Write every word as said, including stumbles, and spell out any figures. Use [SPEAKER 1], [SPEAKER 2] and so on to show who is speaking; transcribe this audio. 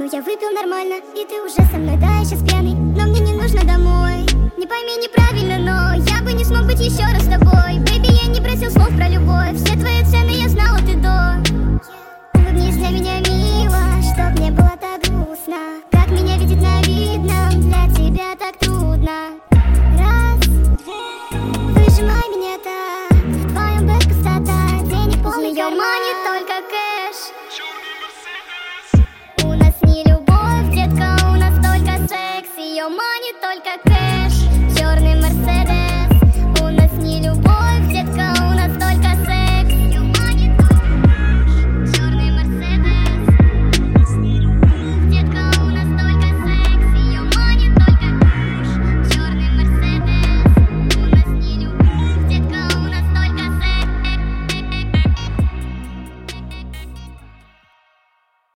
[SPEAKER 1] Ну я выпил нормально, и ты уже со мной, да, сейчас пьяный. Но мне не нужно домой. Не пойми неправильно, но я бы не смог быть еще раз с тобой. Бэйби, я не просил слов про любовь. Все твои цены я знала, ты до. Улыбнись для меня, мило, чтоб мне было так грустно. Как меня видеть на видном, для тебя так трудно. Раз, выжимай меня так, в твоем бэк пустота. Денег полный карман, не только кэш. У нас не любовь, детка, у нас только секс. Ее манит только кэш.